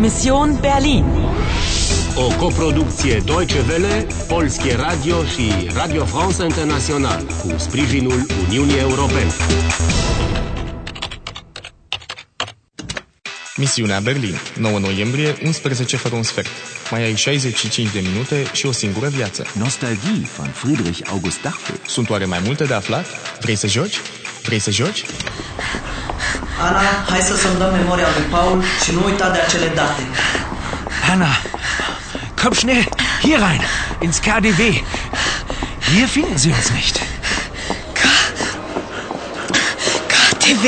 Mission Berlin. O coproducție Deutsche Welle, Polskie Radio și Radio France International cu sprijinul Uniunii Europene. Misiunea Berlin, 9 noiembrie, 11 fără un sfert. Mai ai 65 de minute și o singură viață. Nostalgie von Friedrich August Dachfeld. Sunt oare mai multe de aflat? Vrei să joci? Vrei să joci? Ana, hai să-mi dăm memoria lui Paul și nu uita de acele date. Anna, komm schnell, hier rein, ins KDW. Hier finden Sie uns nicht. KTV?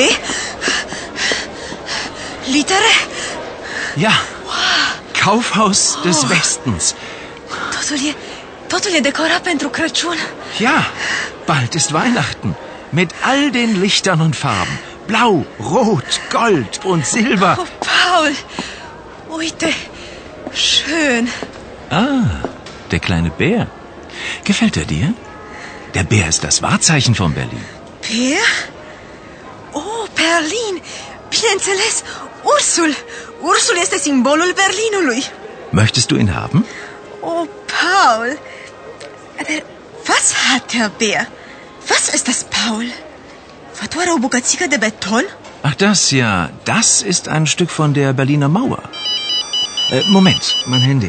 Litere? Ja, Kaufhaus des Westens. Totul e decorat pentru Crăciun. Ja, bald ist Weihnachten. Mit all den Lichtern und Farben. Blau, Rot, Gold und Silber. Oh, Paul, uite, schön. Ah, der kleine Bär. Gefällt er dir? Der Bär ist das Wahrzeichen von Berlin. Bär? Oh, Berlin. Bineînțeles, ursul. Ursul este simbolul Berlinului. Möchtest du ihn haben? Oh, Paul. Aber was hat der Bär? Was ist das, Paul? Văd oare o bucățică de beton? Ach, das, ja. Das ist ein Stück von der Berliner Mauer. Moment, mein Handy.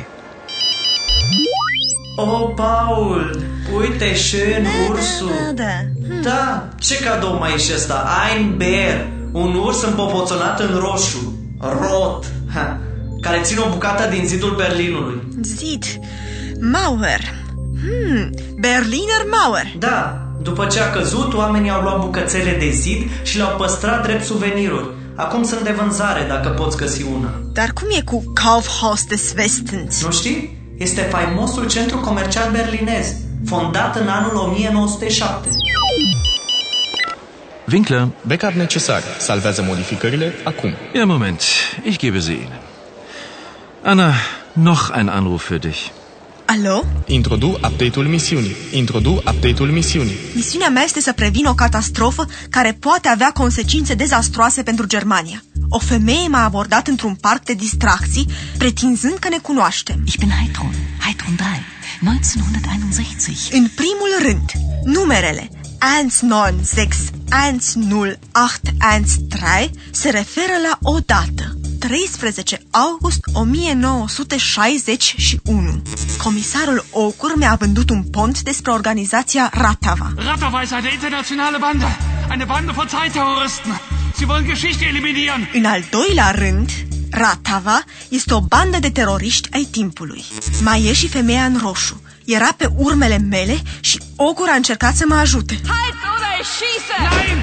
Oh, Paul, uite, schön, ursul. Da. Da, ce cadou mai e și ăsta? Ein Bär, un urs împopoțonat în roșu, rot, care ține o bucată din zidul Berlinului. Zid. Mauer. Berliner Mauer. Da, după ce a căzut, oamenii au luat bucățele de zid și le-au păstrat drept suveniruri. Acum sunt de vânzare, dacă poți găsi una. Dar cum e cu Kaufhaus des Westens? Nu știi? Este faimosul centru comercial berlinez, fondat în anul 1907. Winkler. Backup necesar. Salvează modificările acum. Ja, Moment. Ich gebe sie Ihnen. Anna, noch ein Anruf für dich. Alo? Introdu update-ul misiunii. Introdu update-ul misiunii. Misiunea mea este să previn o catastrofă care poate avea consecințe dezastroase pentru Germania. O femeie m-a abordat într-un parc de distracții, pretinzând că ne cunoaștem. Ich bin Heidrun 1961. În primul rând, numerele 19610813 se referă la o dată, 13 august 1961. Comisarul Ocur mi-a vândut un pont despre organizația Ratava. Ratava ist eine internationale Bande. Eine Bande von Zeitterroristen. Sie wollen Geschichte eliminieren. În al doilea rând, Ratava este o bandă de teroriști ai timpului. Mai e și femeia în roșu. Era pe urmele mele și Ocur a încercat să mă ajute. Halt oder ich schieße! Nein!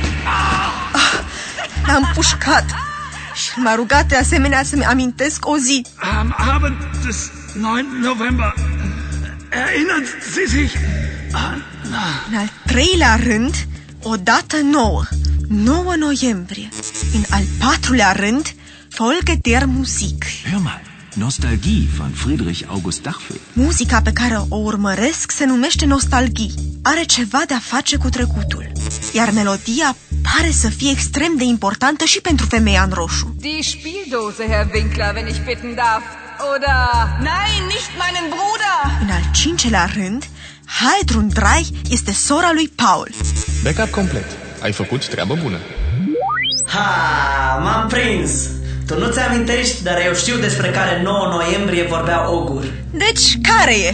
L-am pușcat și m-a rugat de asemenea să-mi amintesc o zi. Am Abend des 9. November erinnern Sie sich an... În al treilea rând, o dată nouă, 9 noiembrie. În al patrulea rând, Folge der Musik. Hör mal. Nostalgie von Friedrich August Dachfeld. Muzica pe care o urmăresc se numește nostalgie. Are ceva de a face cu trecutul. Iar melodia pare să fie extrem de importantă și pentru femeia în roșu. Die Spieldose, Herr Winkler, wenn ich bitten darf. Oder... Nein, nicht meinen Bruder! În al cincelea rând, Heidrun 3 este sora lui Paul. Backup complet. Ai făcut treabă bună. Ha, m-am prins! Tu nu ți-amintești, dar eu știu despre care 9 noiembrie vorbea Ogur. Deci, care e?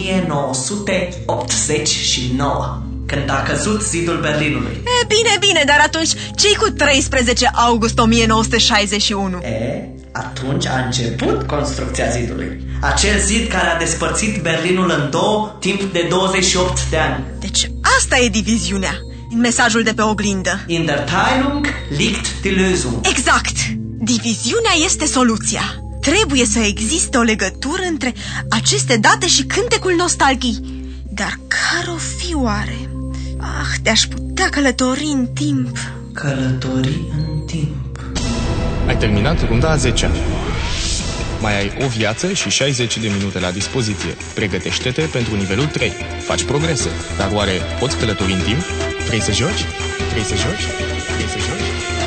1989, când a căzut zidul Berlinului. Bine, dar atunci ce-i cu 13 august 1961? Atunci a început construcția zidului. Acel zid care a despărțit Berlinul în două timp de 28 de ani. Deci asta e diviziunea, în mesajul de pe oglindă. In der Teilung liegt die Lösung. Exact! Diviziunea este soluția. Trebuie să existe o legătură între aceste date și cântecul nostalghii. Dar care-o fi oare? Te-aș putea călători în timp. Călători în timp. Ai terminat runda a 10-a. Mai ai o viață și 60 de minute la dispoziție. Pregătește-te pentru nivelul 3. Faci progrese. Dar oare poți călători în timp? Vrei să joci? Vrei să joci? Vrei să joci?